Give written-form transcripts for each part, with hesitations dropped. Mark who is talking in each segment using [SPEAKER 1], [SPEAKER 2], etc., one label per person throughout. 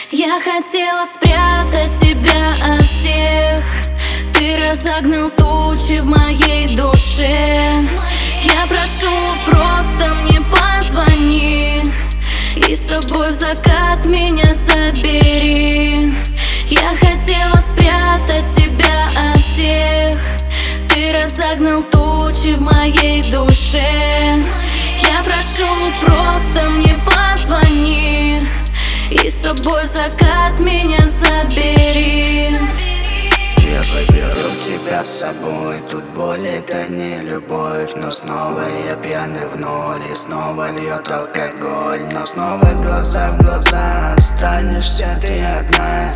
[SPEAKER 1] Я хотела спрятать тебя от всех. Ты разогнал тучи в моей душе. Я прошу, просто мне позвони и с собой в закат меня забери. Я хотела спрятать тебя от всех. Ты разогнал тучи в моей душе. Я прошу, просто мне позвони и с собой в закат меня забери.
[SPEAKER 2] Я заберу тебя с собой. Тут боль — это не любовь. Но снова я пьяный в ноль. И снова льет алкоголь. Но снова глаза в глаза. Останешься ты одна.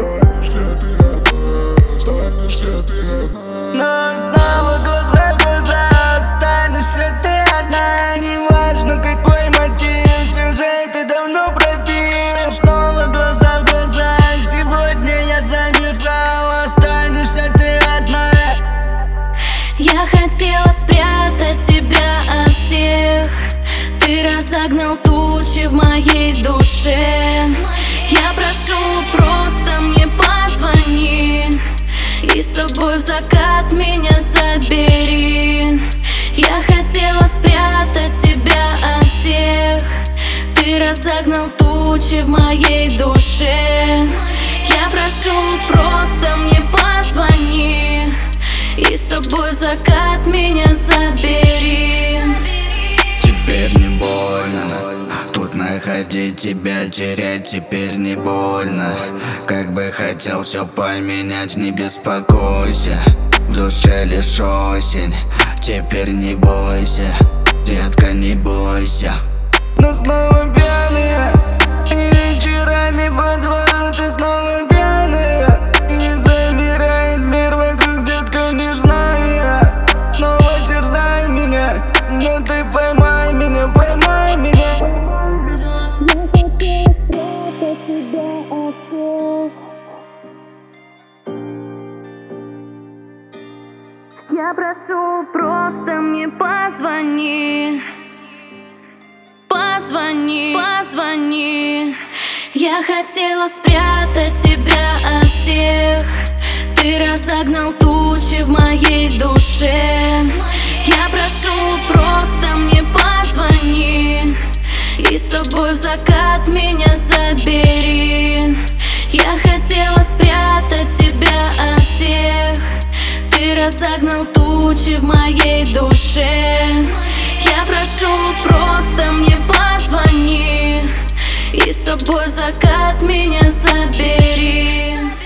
[SPEAKER 2] Но снова глаза в глаза. Останешься ты одна. Неважно какой мотив, сюжет ты давно пробил. Снова глаза в глаза. Сегодня я замерзал. Останешься ты одна.
[SPEAKER 1] Я хотела спрятать тебя от всех. Ты разогнал тучи в моей душе. Я прошу, просто мне позвони и с собой в закат меня забери. Я хотела спрятать тебя от всех. Ты разогнал тучи в моей душе. Я прошу, просто мне позвони и с собой в закат меня забери.
[SPEAKER 2] Теперь не больно тут находить тебя, терять теперь не больно. Как бы хотел все поменять, не беспокойся. В душе лишь осень, теперь не бойся, детка, не бойся. Но снова пьяная, и вечерами по двору ты снова пьяная. И замирает мир вокруг, детка, не знаю я. Снова терзай меня, но ты поймай меня, поймай меня.
[SPEAKER 1] Я прошу, просто мне позвони. Позвони, позвони. Я хотела спрятать тебя от всех. Ты разогнал тучи в моей душе. Я прошу, просто мне позвони и с собой в закат меня забери. Я хотела спрятать тебя от всех. Ты разогнал тучи в моей душе. Я прошу, просто мне позвони и с собой в закат меня забери.